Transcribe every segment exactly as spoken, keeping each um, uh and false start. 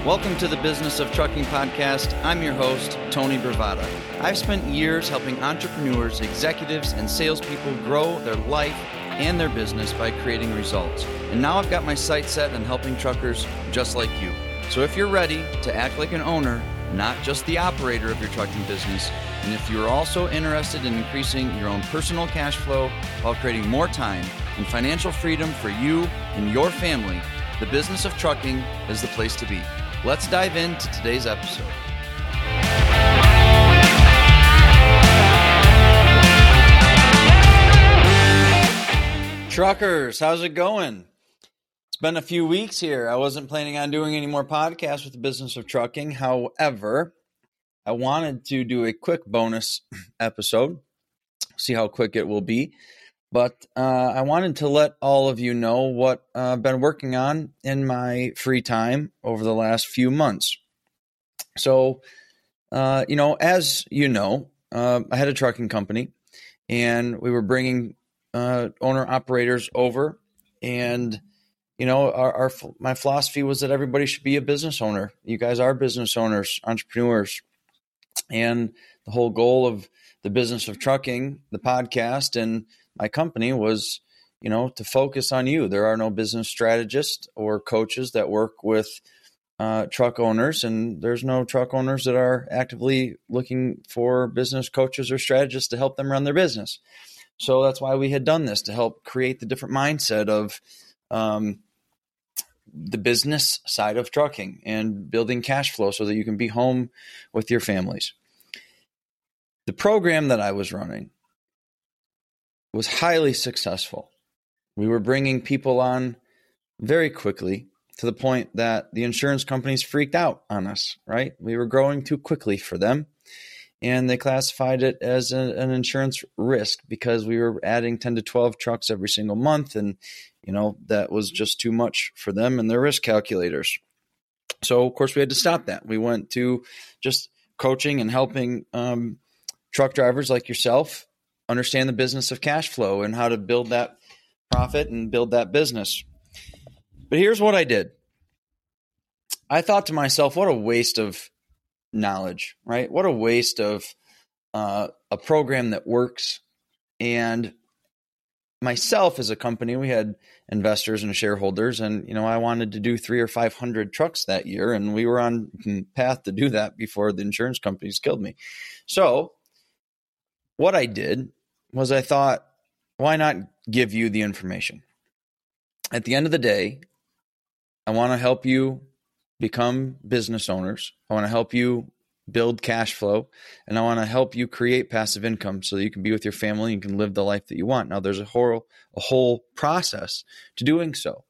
Welcome to the Business of Trucking podcast. I'm your host, Tony Bravata. I've spent years helping entrepreneurs, executives, and salespeople grow their life and their business by creating results. And now I've got my sights set on helping truckers just like you. So if you're ready to act like an owner, not just the operator of your trucking business, and if you're also interested in increasing your own personal cash flow while creating more time and financial freedom for you and your family, the Business of Trucking is the place to be. Let's dive into today's episode. Truckers, how's it going? It's been a few weeks here. I wasn't planning on doing any more podcasts with the Business of Trucking. However, I wanted to do a quick bonus episode, see how quick it will be. But uh, I wanted to let all of you know what uh, I've been working on in my free time over the last few months. So, uh, you know, as you know, uh, I had a trucking company, and we were bringing uh, owner-operators over. And, you know, our, our my philosophy was that everybody should be a business owner. You guys are business owners, entrepreneurs. And the whole goal of the Business of Trucking, the podcast, and my company was, you know, to focus on you. There are no business strategists or coaches that work with uh, truck owners, and there's no truck owners that are actively looking for business coaches or strategists to help them run their business. So that's why we had done this, to help create the different mindset of um, the business side of trucking and building cash flow so that you can be home with your families. The program that I was running was highly successful. We were bringing people on very quickly to the point that the insurance companies freaked out on us, right? We were growing too quickly for them, and they classified it as a, an insurance risk because we were adding ten to twelve trucks every single month, and you know that was just too much for them and their risk calculators. So, of course, we had to stop that. We went to just coaching and helping um, truck drivers like yourself understand the business of cash flow and how to build that profit and build that business. But here's what I did. I thought to myself, what a waste of knowledge, right? What a waste of uh, a program that works. And myself as a company, we had investors and shareholders, and you know, I wanted to do three or five hundred trucks that year, and we were on path to do that before the insurance companies killed me. So what I did was I thought, why not give you the information? At the end of the day, I want to help you become business owners. I want to help you build cash flow, and I want to help you create passive income so that you can be with your family and you can live the life that you want. Now, there's a whole, a whole process to doing so.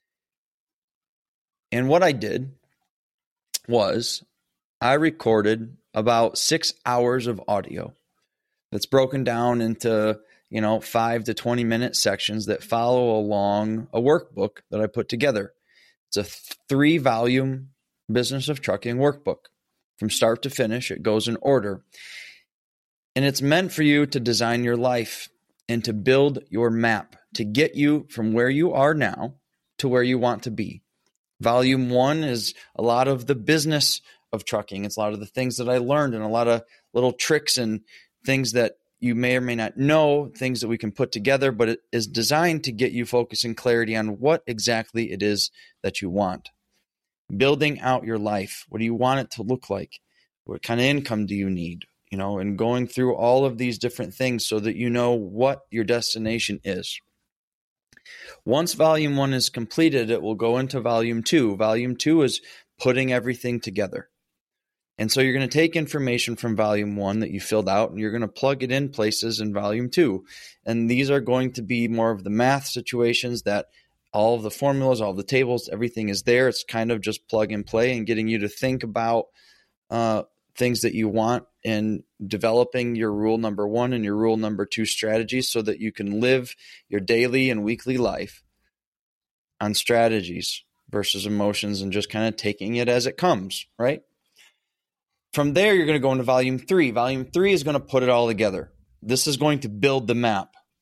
And what I did was I recorded about six hours of audio that's broken down into, you know, five to twenty minute sections that follow along a workbook that I put together. It's a three volume Business of Trucking workbook. From start to finish, it goes in order. And it's meant for you to design your life and to build your map to get you from where you are now to where you want to be. Volume one is a lot of the business of trucking. It's a lot of the things that I learned and a lot of little tricks and things that you may or may not know, things that we can put together, but it is designed to get you focus and clarity on what exactly it is that you want. Building out your life. What do you want it to look like? What kind of income do you need? You know, and going through all of these different things so that you know what your destination is. Once volume one is completed, it will go into volume two. Volume two is putting everything together. And so you're going to take information from volume one that you filled out, and you're going to plug it in places in volume two. And these are going to be more of the math situations that all of the formulas, all the tables, everything is there. It's kind of just plug and play and getting you to think about uh, things that you want and developing your rule number one and your rule number two strategies so that you can live your daily and weekly life on strategies versus emotions and just kind of taking it as it comes, right? From there, you're going to go into volume three. Volume three is going to put it all together. This is going to build the map.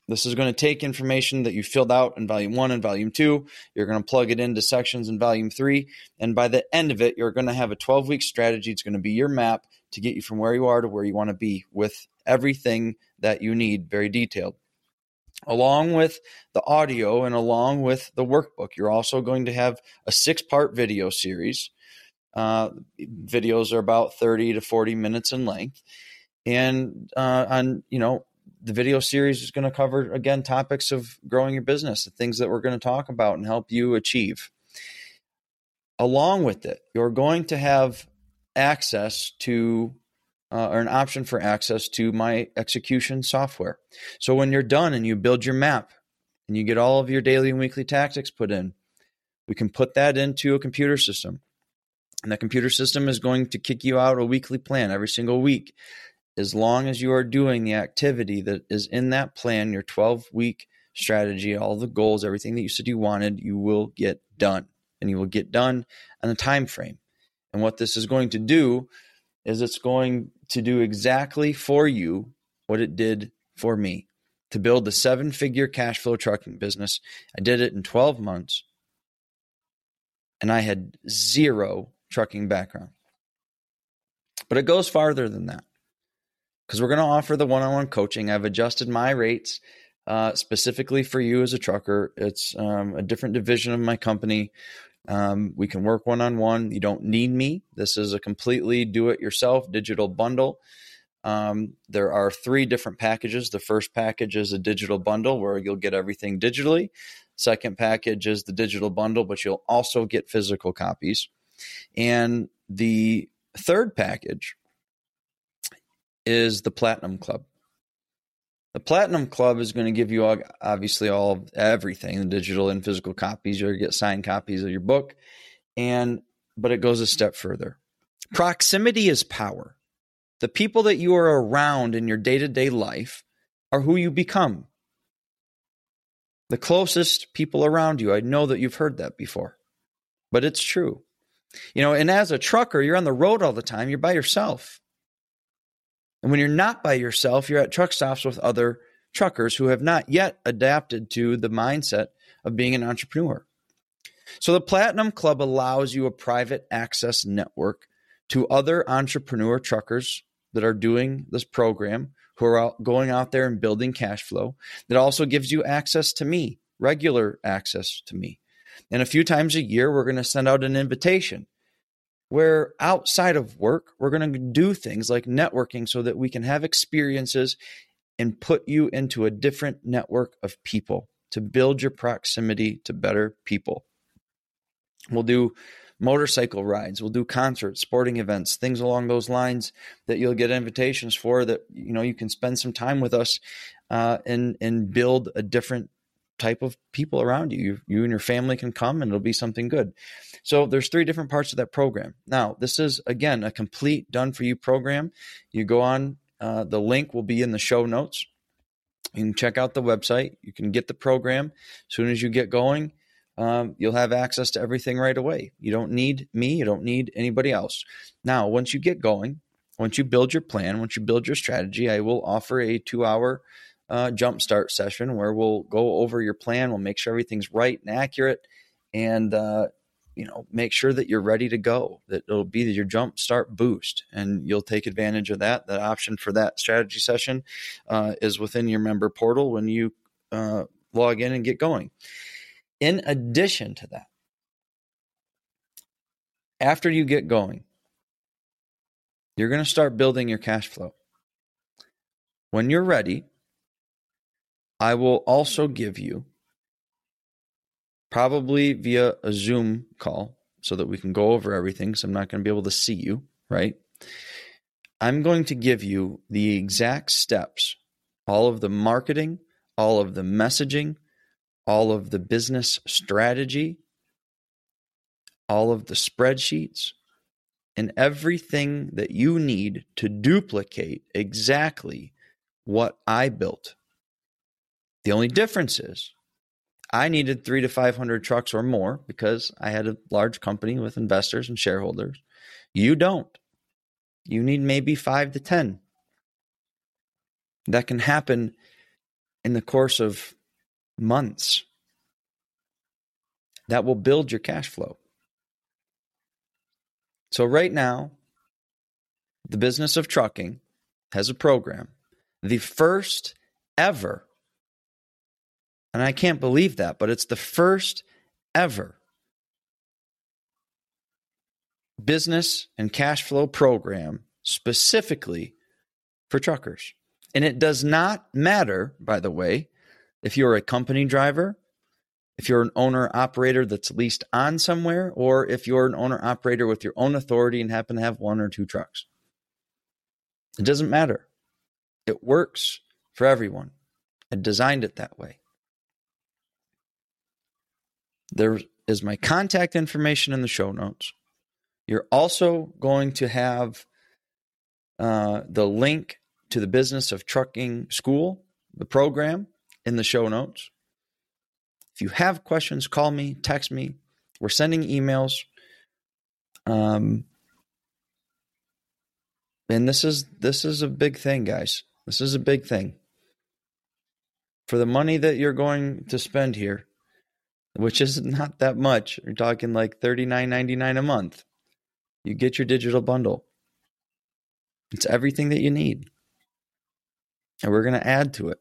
This is going to take information that you filled out in volume one and volume two. You're going to plug it into sections in volume three. And by the end of it, you're going to have a twelve-week strategy. It's going to be your map to get you from where you are to where you want to be with everything that you need, very detailed. Along with the audio and along with the workbook, you're also going to have a six-part video series. Uh, videos are about thirty to forty minutes in length. And uh, on, you know, the video series is going to cover, again, topics of growing your business, the things that we're going to talk about and help you achieve. Along with it, you're going to have access to, uh, or an option for access to my execution software. So when you're done and you build your map and you get all of your daily and weekly tactics put in, we can put that into a computer system. And the computer system is going to kick you out a weekly plan every single week. As long as you are doing the activity that is in that plan, your twelve-week strategy, all the goals, everything that you said you wanted, you will get done. And you will get done on a time frame. And what this is going to do is it's going to do exactly for you what it did for me. To build the seven-figure cash flow trucking business, I did it in twelve months. And I had zero trucking background. But it goes farther than that. Because we're going to offer the one-on-one coaching. I've adjusted my rates uh, specifically for you as a trucker. It's um, a different division of my company. Um, we can work one-on-one. You don't need me. This is a completely do-it-yourself digital bundle. Um, there are three different packages. The first package is a digital bundle where you'll get everything digitally. Second package is the digital bundle, but you'll also get physical copies. And the third package is the Platinum Club. The Platinum Club is going to give you all, obviously all everything, the digital and physical copies. You'll get signed copies of your book, and but it goes a step further. Proximity is power. The people that you are around in your day-to-day life are who you become. The closest people around you. I know that you've heard that before, but it's true. You know, and as a trucker, you're on the road all the time. You're by yourself. And when you're not by yourself, you're at truck stops with other truckers who have not yet adapted to the mindset of being an entrepreneur. So the Platinum Club allows you a private access network to other entrepreneur truckers that are doing this program, who are out, going out there and building cash flow. That also gives you access to me, regular access to me. And a few times a year, we're going to send out an invitation where outside of work, we're going to do things like networking so that we can have experiences and put you into a different network of people to build your proximity to better people. We'll do motorcycle rides. We'll do concerts, sporting events, things along those lines that you'll get invitations for that, you know, you can spend some time with us uh, and, and build a different type of people around you. you. You and your family can come and it'll be something good. So there's three different parts of that program. Now, this is, again, a complete done-for-you program. You go on, uh, the link will be in the show notes. You can check out the website. You can get the program. As soon as you get going, um, you'll have access to everything right away. You don't need me. You don't need anybody else. Now, once you get going, once you build your plan, once you build your strategy, I will offer a two-hour Uh, jumpstart session where we'll go over your plan. We'll make sure everything's right and accurate, and uh, you know, make sure that you're ready to go. That it'll be your jumpstart boost, and you'll take advantage of that. That option for that strategy session uh, is within your member portal when you uh, log in and get going. In addition to that, after you get going, you're going to start building your cash flow. When you're ready, I will also give you, probably via a Zoom call so that we can go over everything, because I'm not going to be able to see you, right? I'm going to give you the exact steps, all of the marketing, all of the messaging, all of the business strategy, all of the spreadsheets, and everything that you need to duplicate exactly what I built. The only difference is I needed three to five hundred trucks or more because I had a large company with investors and shareholders. You don't. You need maybe five to ten. That can happen in the course of months. That will build your cash flow. So right now, the Business of Trucking has a program, the first ever, and I can't believe that, but it's the first ever business and cash flow program specifically for truckers. And it does not matter, by the way, if you're a company driver, if you're an owner-operator that's leased on somewhere, or if you're an owner-operator with your own authority and happen to have one or two trucks. It doesn't matter. It works for everyone. I designed it that way. There is my contact information in the show notes. You're also going to have uh, the link to the Business of Trucking School, the program, in the show notes. If you have questions, call me, text me. We're sending emails. Um, and this is this is a big thing, guys. This is a big thing. For the money that you're going to spend here, which is not that much, you're talking like thirty-nine ninety-nine a month. You get your digital bundle. It's everything that you need. And we're going to add to it.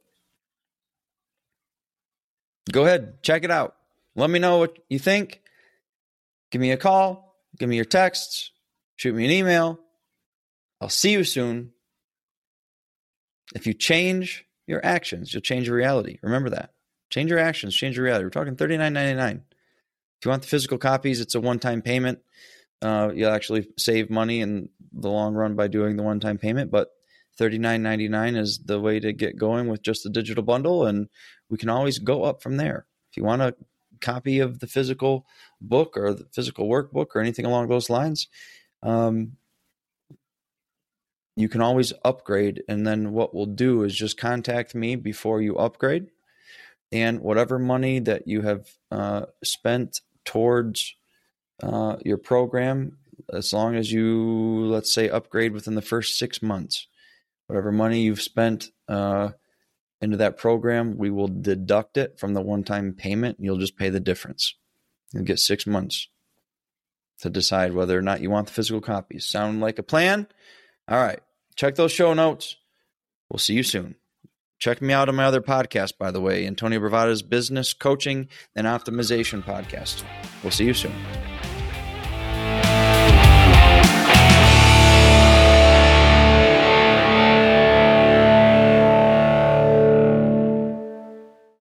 Go ahead, check it out. Let me know what you think. Give me a call. Give me your texts. Shoot me an email. I'll see you soon. If you change your actions, you'll change your reality. Remember that. Change your actions, change your reality. We're talking thirty-nine ninety-nine. If you want the physical copies, it's a one-time payment. Uh, you'll actually save money in the long run by doing the one-time payment, but thirty-nine ninety-nine is the way to get going with just the digital bundle, and we can always go up from there. If you want a copy of the physical book or the physical workbook or anything along those lines, um, you can always upgrade, and then what we'll do is just contact me before you upgrade, and whatever money that you have uh, spent towards uh, your program, as long as you, let's say, upgrade within the first six months, whatever money you've spent uh, into that program, we will deduct it from the one-time payment, and you'll just pay the difference. You'll get six months to decide whether or not you want the physical copies. Sound like a plan? All right. Check those show notes. We'll see you soon. Check me out on my other podcast, by the way, Antonio Bravada's Business Coaching and Optimization Podcast. We'll see you soon.